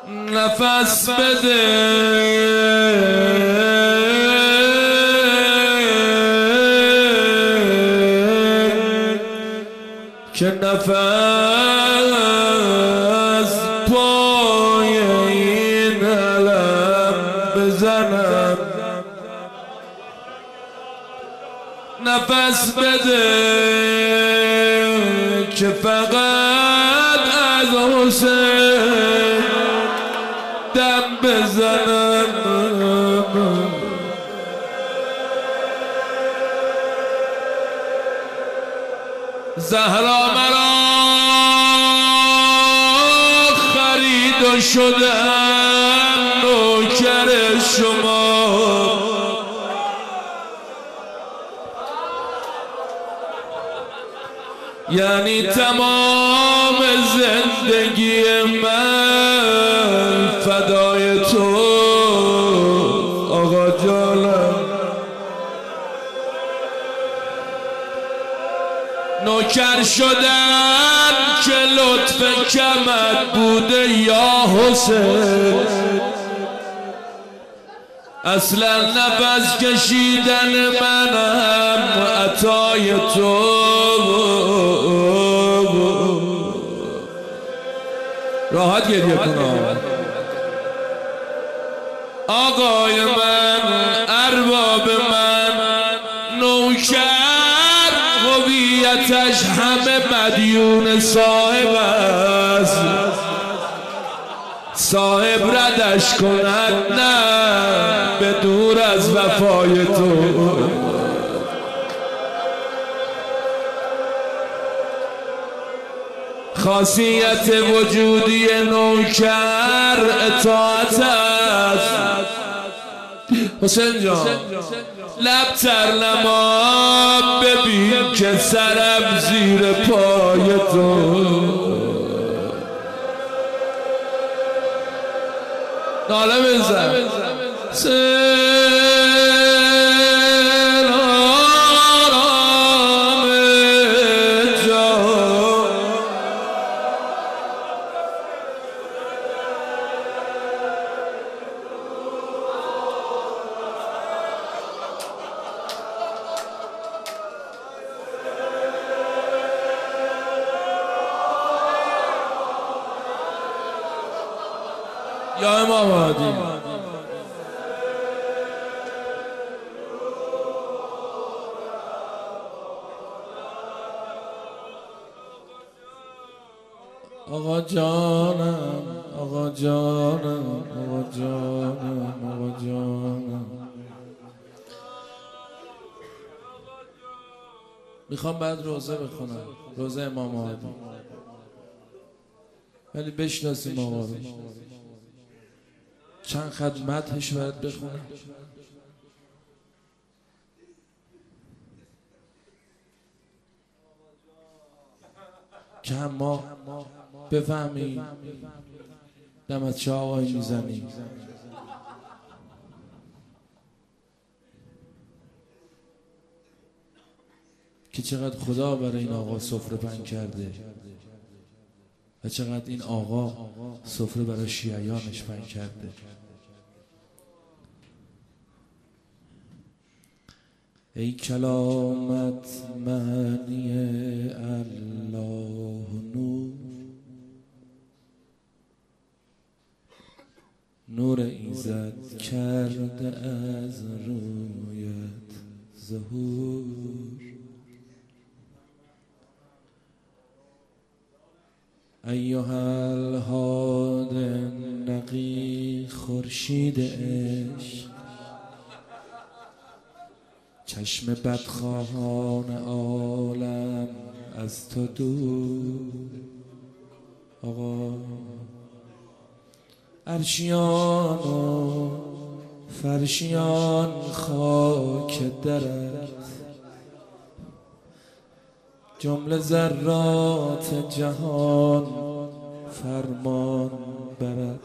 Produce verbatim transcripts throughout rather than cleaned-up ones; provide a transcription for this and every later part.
نفس بده که نفس پای این علم بزنم، نفس بده که فقط از حسین دم بزنم. زهرا مرا خرید و شدم نوکر شما، یعنی تمام زندگی من فدای تو آقا جانم. نوکر شدن که لطف کمت بوده یا حسین، اصلا نفس کشیدن منم عطای تو. راحت گریه کنم آقای من، ارباب من، نوکر هویتش همه مدیون صاحب است، صاحب ردش کند نه به دور از وفای تو. خاصیت وجودی نوکر اطاعت است. حسین جان لب تر نما، ببین که سرم زیر پای تو. ناله بزن یا امام هادی. آقا جانم آقا جانم آقا جانم آقا جانم. میخوام بعد روزه بخونم، روزه امام هادی، ولی بشناسیم آقا رو. چند خط مدحش باید بخونم که ما بفهمیم دمت چه آقایی میزنیم. که چقدر خدا برای این آقا سفره پهن کرده و چقدر این آقا سفره برای شیعیانش پهن کرده. ای کلامت معنی الله نور، نور ایزد کرده از رویت ظهور. ایها الهاد نقی خورشید عشق، چشم بدخواهان عالم از تو دور. آقا عرشیان و فرشیان خاک درت، جمله ذرات جهان فرمان برد.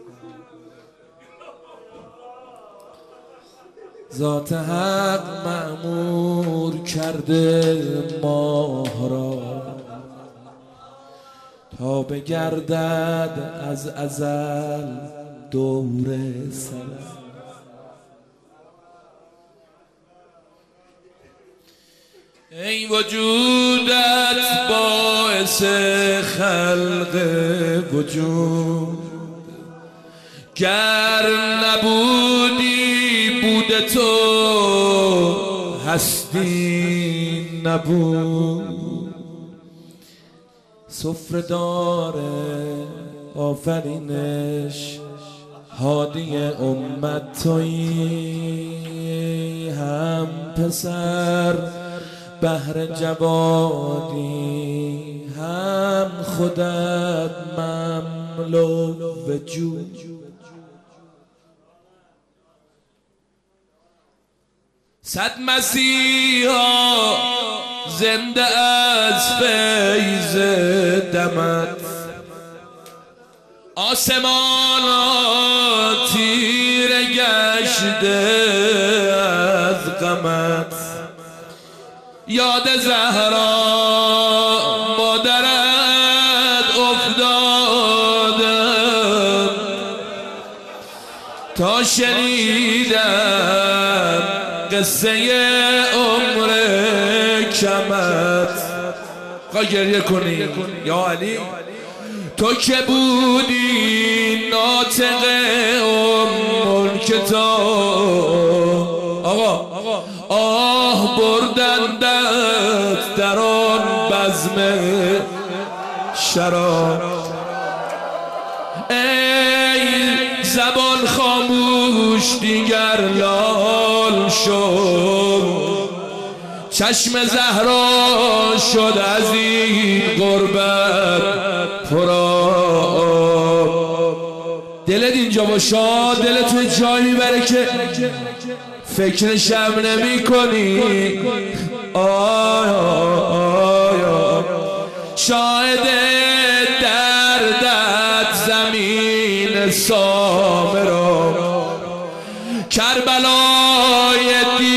ذات حق مأمور کرده ماه را تا تا بگردد از ازل دور سرم. ای وجودت باعث خلق وجود، گر نبودی بود تو هستی نبود. سفره دار آفرینش هادی امت تویی، هم پسر بهر جوانی، هم خودت مملو وجود. صد مسیحا زنده از فیض دمت، آسمان تیره گشته از غمت. یاد زهرا مادرت افتادم تا شنیدم قصه عمر کمت. خواهی گریه کنی یا علی؟ تو که بودی ناطق ام کتاب، آقا آه بردندت در آن بزم شراب. ای زبان خاموش دیگر لال شد، چشم زهرا شد از این غربت پرآب. دلت اینجا باشه، دلت توی جایی میبره که فکر شب نمی کنی. آیا آیا شاهد دردت زمین سامرا، کربلای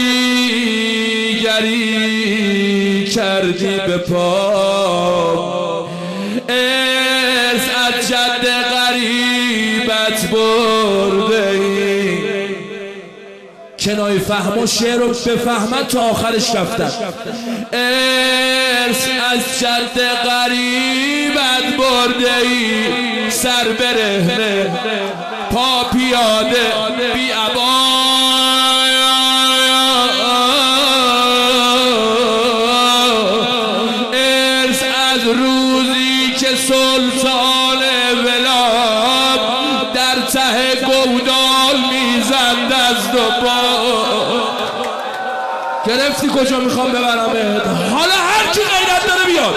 دیگری کردی به پا. ارث از جد غریبت برده ای، کنایه فهم و شعر رو بفهمن تا آخرش رفتن. ارث از جد غریبت برده ای، سر برهنه پا پیاده بی عبا. ارث از روزی که سلطان ولاب در ته گودال میزند از دو با. گرفتی کجا میخوام ببرمت؟ حالا هر کی غیرت داره بیاد.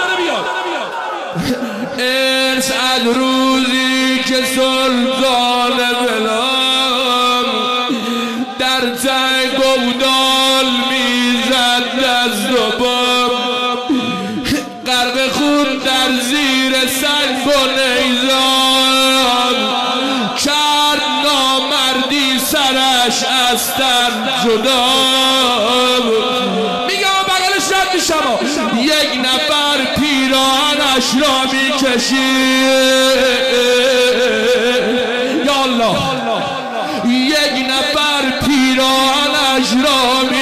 ارث از روزی که سلطان ولام در ته گودال میزد از دو باب، غرق خون در زیر سنگ و نیزان، کرد نامردی سرش از تن جدا. میگم بغلش رد میشم، یک نفر پیراهنش را میکشید. یا الله، یک نفر پیراهنش را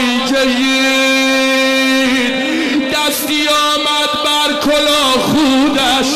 میکشید، دستی آمد بر کلاه خودش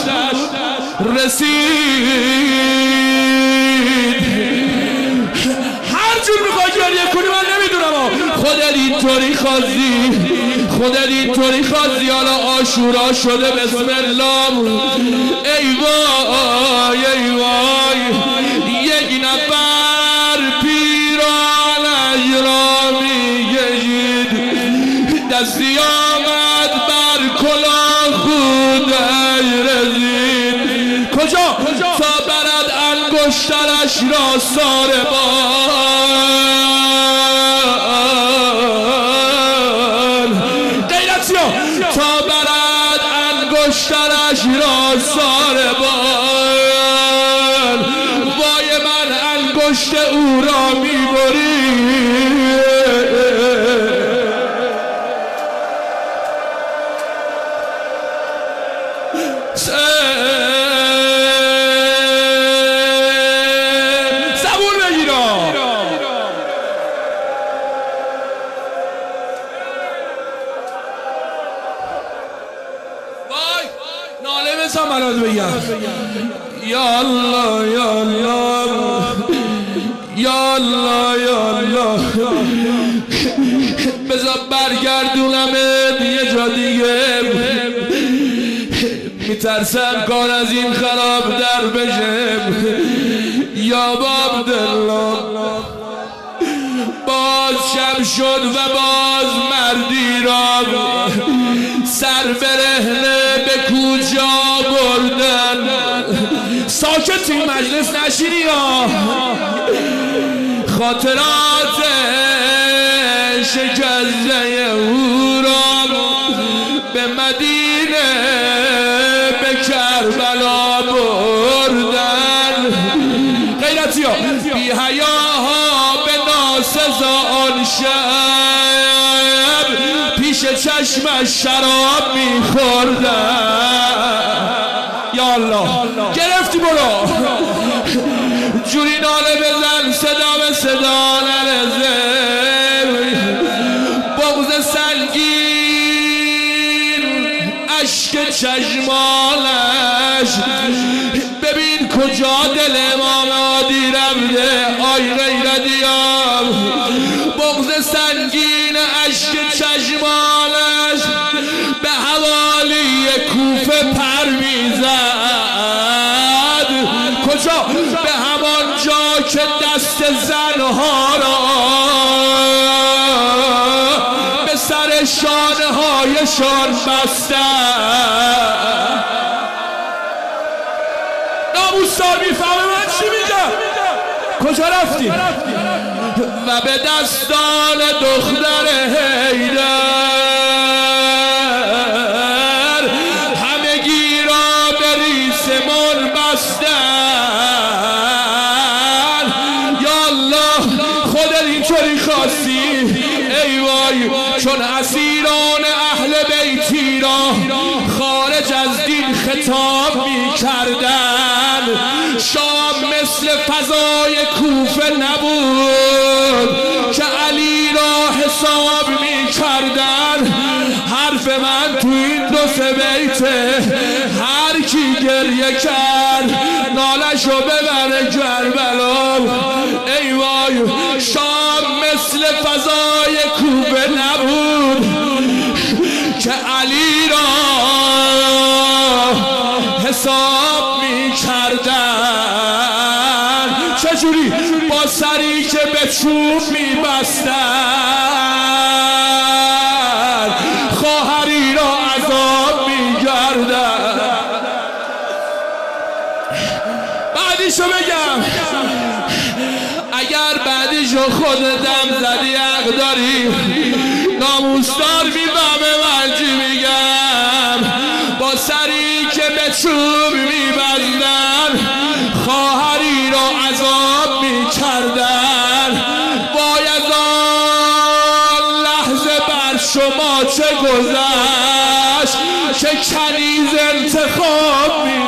رسید. هر جور میخوای گریه کنی من نمیدونم، خودت اینطوری خواستی، خودت اینطوری خواستی. حالا عاشورا شده بسم الله. ای وای ای وای، یک نفر پیرانش را میگشید، دستی آمد بر کلاه خودش رسید. کجا؟ تا برد انگشترش را ساربان، غیرتیا تا برد انگشترش را ساربان. وای من انگشت او را میبری. Say یا الله یا الله یا الله یا الله بذار برگردونمت یه جا دیگه میترسم کار از این خراب در بشه یا عبدالله باز شب شد و باز مردی را سر برهنه به کجا بردن ساکت این مجلس نشینی ها خاطرات شکسته او را به مدینه به کربلا بردن غیرتی ها بی حیاها به ناسزا آن شب پیش چشمش شراب میخوردن یا الله گرفتی برو جوری ناله بزن صدا به صدا نرزه بغض سنگین اشک چشمانش ببین کجا دل امام عادی رفته آی غیرتی ها بغض سنگین اشک چشمانش به حوالی کوفه پر میزد کجا به همان جا که دست زنها را به سر شانه هایشان بستن ناموسدار میفهمه من چی میگم کجا رفتی و به دستان دختر حیدر همگی را به ریسمان بستن یا الله خودت اینطوری خواستی ای وای چون اسیران اهل بیتی را خارج از دین خطاب می کردن شام مثل فضای کوفه نبود که علی را حساب می کردن حرف من تو این دو سه بیته هر کی گریه کرد نالشو ببره کربلا ای وای شام مثل فضای کوفه نبود که علی را حساب می کردن چجوری با سری که به چوب می بستن خواهری را عذاب می گردن بعدیشو بگم اگر بعدیشو خودتم زدی حق داری ناموسدار میفهمه من چی میگم با سری که به چوب میبندن خواهری را عذاب میکردن وای از آن لحظه بر شما چه گذشت که کنیز انتخاب می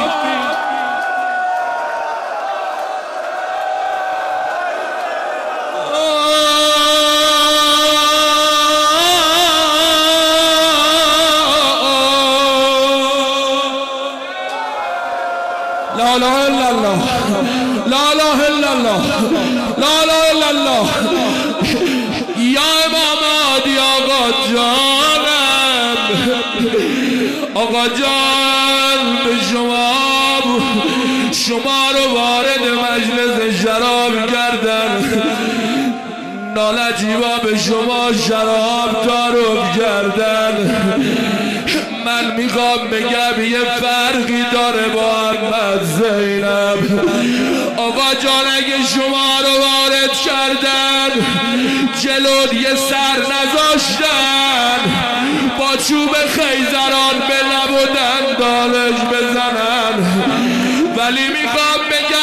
لا اله الا الله لا اله الا الله لا اله الا الله یا امام عادی آقا جانم آقا جان به شما شما رو وارد مجلس شراب کردن نالجیبا به شما شراب تعارف کردن من میخوام بگم یه فرقی داره با احمد زینب آقا جان اگه شما رو وارد کردن جلو یه سر نذاشتن با چوب خیزران به لب و دندانش بزنن ولی میخوام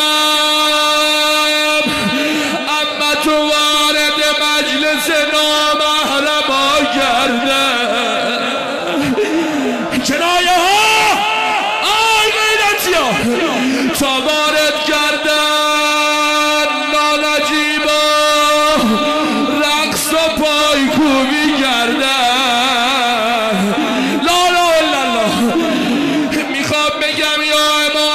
بگم اما تو وارد مجلس نامحرما کردن کنایه ها آی غیرتی ها تا وارد کردن نالجیبا رقص و پایکوبی کردن لا لا لا لا میخوام بگم یا امام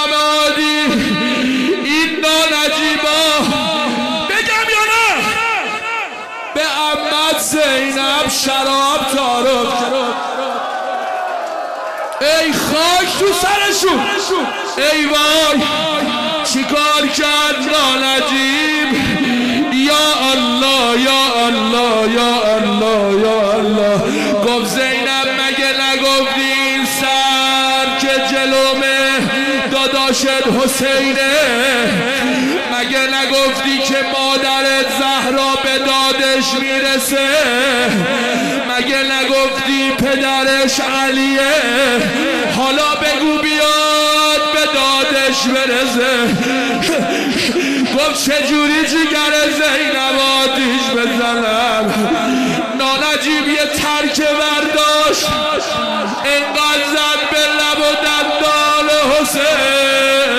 سرشون. ای وای چیکار کرد نانجیب. یا الله یا الله یا الله یا الله. گفت زینب مگه نگفتی این سر که جلومه داداشت حسینه؟ مگه نگفتی که مادرت زهرا به دادش میرسه؟ مگه نگفتی پدرش علیه؟ حالا بگو بیاد به دادش برسه. گفت چجوری جگر زینب آتیش بزنم؟ نانجیب یه ترک برداشت انقدر زد به لب و دندان حسین.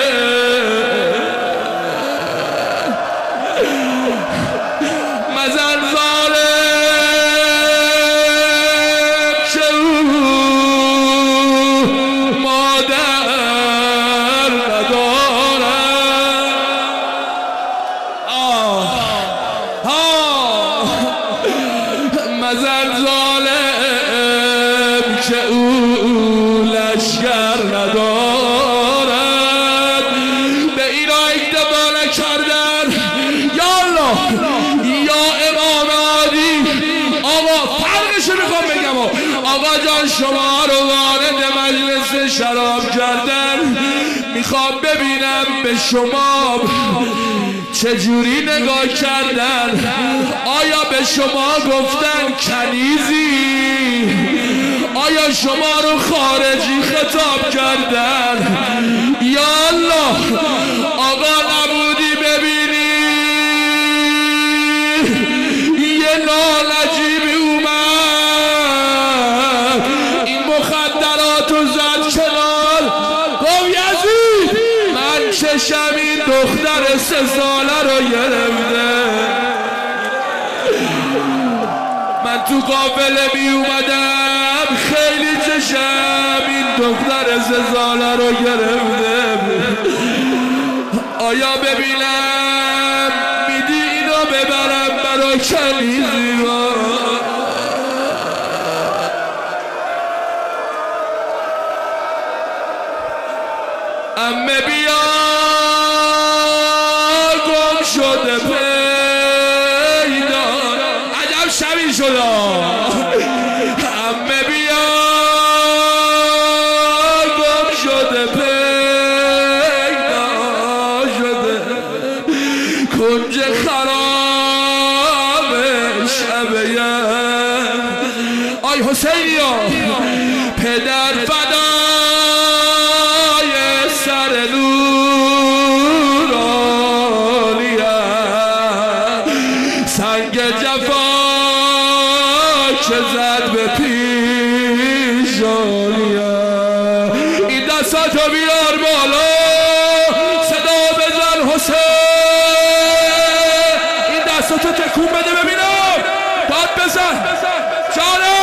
مزن ظالم که او مادر ندارد. آه آه مزن ظالم که او لشکر ندارد. به اینا اکتفا نکردن. یا الله یا امام عادی. آقا فرقش میخوام بگم. آقا جان شما رو وارد مجلس شراب کردن. میخوام ببینم به شما چجوری نگاه کردن. آیا به شما گفتن کنیزی؟ آیا شما رو خارجی خطاب کردن؟ یا الله آقا نبودی ببینی یه نانجیبی اومد این مخدرات رو زد کنار. گفت یزید من چشم این دختر سه ساله رو گرفته. من تو قافله می اومدم خیلی چشم این دختر سه ساله رو گرفته. آیا ببینم میدی اینو ببرم برای کنیزی؟ امه بیا گم شده پیدا. عجب شبی شده. امه بیا گم شده پیدا شده. کنج خراب شبیه. آی حسینیا پدر فدای سر نورانیه. سنگ جفا که زد به پیشانیه. این دستاتو بیار بالا صدا بزن حسین. این دستاتو تکون بده ببینم. داد بزن جانم.